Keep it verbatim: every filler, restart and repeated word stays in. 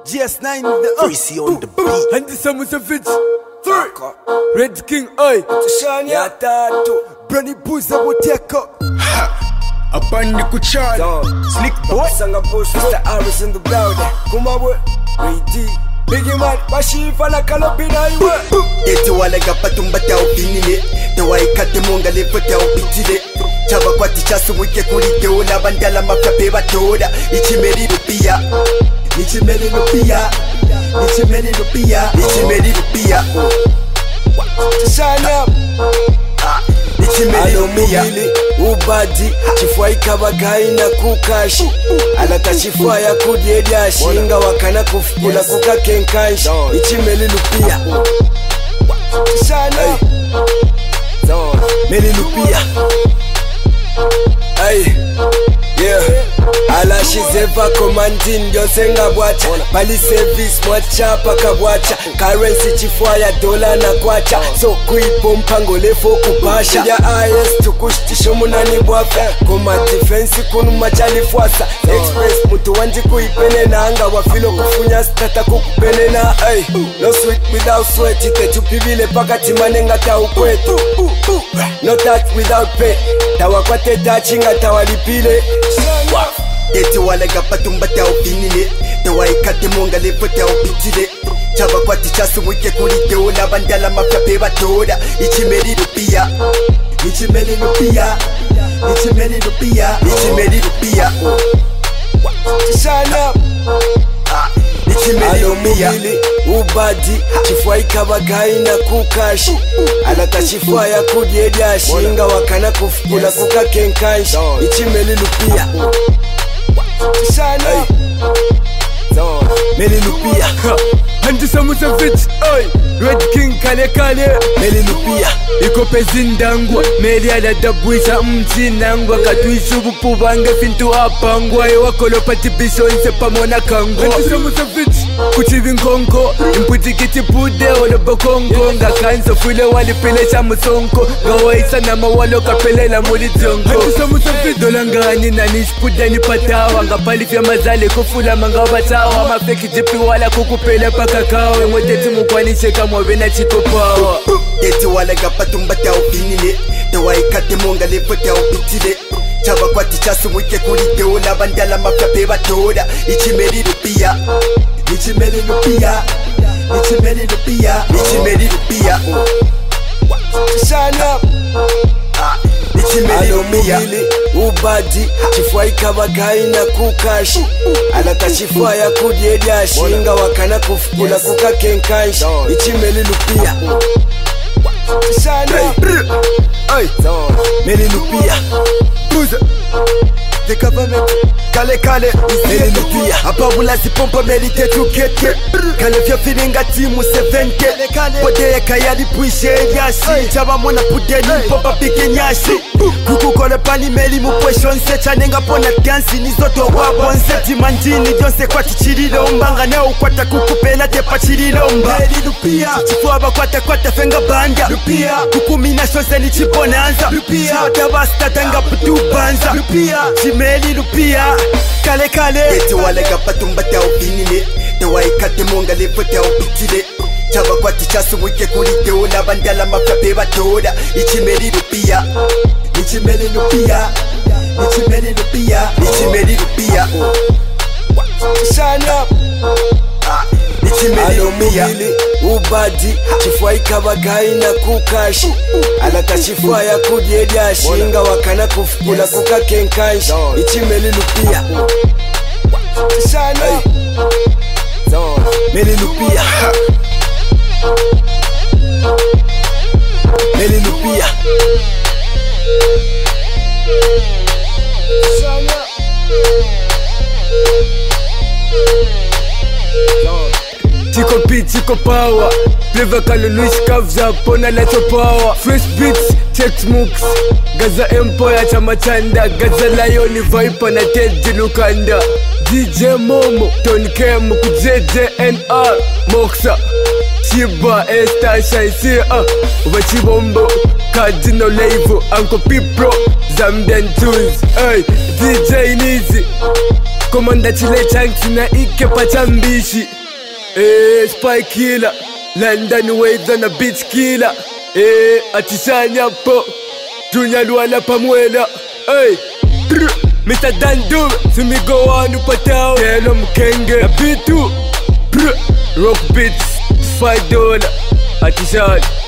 G S nine the Freezy on the beat. And the summer savage. Three. Red King oi. Ya tatu. Brani Buza Buteka. Abandi kuchana. Slick boy. Sanga Bush, Mister Harris in the building. Kuma boy. Ready. Biggie man, Bashifa na kalopina iwe. Eti wale gapatumba ta opinile. Tawa ikate monga lefote opitile. Chaba kwa tichasu wike kulite ula bandala makape batoda. Ichimeri rupia. Ichimeri rupia. Ichimeri rupia. Ichimeri rupia. Shine up. Ichimeri rupia. Ubadi chifua ikabagai na kukashi alata chifua ya kudiedashi inga wakana kufukula kuka kenkanshi ichimeli lupia Shana Meli lupia Ay Yeah Alashi zeva commanding Yosenga bwacha Bali service mwachapa kabwacha Currency chifua ya dola na kwacha So kuipo mpango lefo kupasha Ya I S tukushtisho munani bwafa Kuma defense kunu machali fuasa Express mutu wanji kuipene na anga wafilo kufunya stata kukupene na ay No sweet without sweat ite tupivile paka timane ngata ukwetu No touch without pay Tawakwate tachinga tawalipile Eti wale gapatumba ta opinile. Tawa ikate monga lefote opitile. Chaba kwa tichasu wike kulite ula bandala makape batoda. Ichimeri rupia. Ichimeri rupia. Ichimeri rupia. Ichimeri rupia. Shine up. Ichimeri rupia. Ubadi chifua ikabagai na kukashi alata chifua ya kudiedashi inga wakana kufukula kuka kenkanshi ichimeli lupia Shine up. Meli lupia. And the summer savage oi. Red King kale kale. Meli lupia. Iko pezindangwa. Meli ala dabuisa mchinangwa. Katuishu bupubange fintu apangwa. Ewa kolopati bisho inse pamona kangwa. And the summer savage kuchivi nkonko. Imputi kiti pude olo bokongo. Nga kanso fule wali pile cha musonko. Gawa isa na mawalo kapele la muli zonko. And the summer savage dola ngani na nishpuda ni patawa. Nga pali fya mazale kufula manga batawa. Mafeki jipi wala kukupele paka kawe. Mweteti mukwanishe kama wena chiko power. Eti wale gapatumba ta opinile. Tawa ikate monga lefote opitile. Chaba kwa tichasu wike kulite ula bandala makape batoda. Ichimeri rupia. Ichimeri rupia. Ichimeri rupia. Ichimeri rupia. Shine up. Ichimeri rupia. Ubadi chifua ikabagai na kukashi alata chifua ya kudiedashi inga wakana kufukula kuka kenkanshi ichimeli lupia Shine up. Meli lupia. Buza. The government Kale kale Meli lupia. Apabula zipompa meli tetu keke Kale vya filinga timu sevente Pode ya kayali puishe yashi Chaba mwana pudeni mpompa pike nyashi Kuku kole pani meli mupwesho nse Chanenga pona gansi nizoto wabonse Timandini jonse kwa tichirilo mbanga Na ukwata kukupena tepa chirilo mba Meli lupia. Chifua bakwata kwata fenga banda Lupia. Kukumina shonse ni chibonanza Lupia. Chota basta tanga putu banza Lupia. Chimeli lupia. Kale kale Eti wale gapatumba ta opinile. Tawa ikate monga lefote opitile. Chaba kwa tichasu wike kulite ula bandala makape batoda. Ichimeli lupia. Ichimeli lupia. Ichimeli lupia. Ichimeli lupia. Shine up. Ichimeli lupia. Ubadi chifua ikabagai na kukashi alata chifua ya kudiedashi inga wakana kufukula kuka kenkanshi ichimeli lupia Shine up. Meli lupia. Meli lupia. Shine up. Chiko beat, chiko power. Flavor kalo Luis Kavza, pona leto power. Fresh beats, check mooks. Gaza Empire, chama chanda. Gaza Lion, Viper na Ted Lukanda. D J Momo, Tony Kem, J J N R, Moxa. Chiba, Esta, Shaisi, ah. Wachibombo, Cardinal Levo, Uncle P Pro, Zambian Tunes. Hey, D J Nizi. Komanda chile chanks na ike pachambishi. Eh, spy killer, London waves na bitch killer. Eh, atishanya po, Junior Luala Pamuela. Hey, brr, Mister Dandu, Simigo wanu patao. Telo mkenge, na bitu, brr, rock beats, five dollar, atishanya.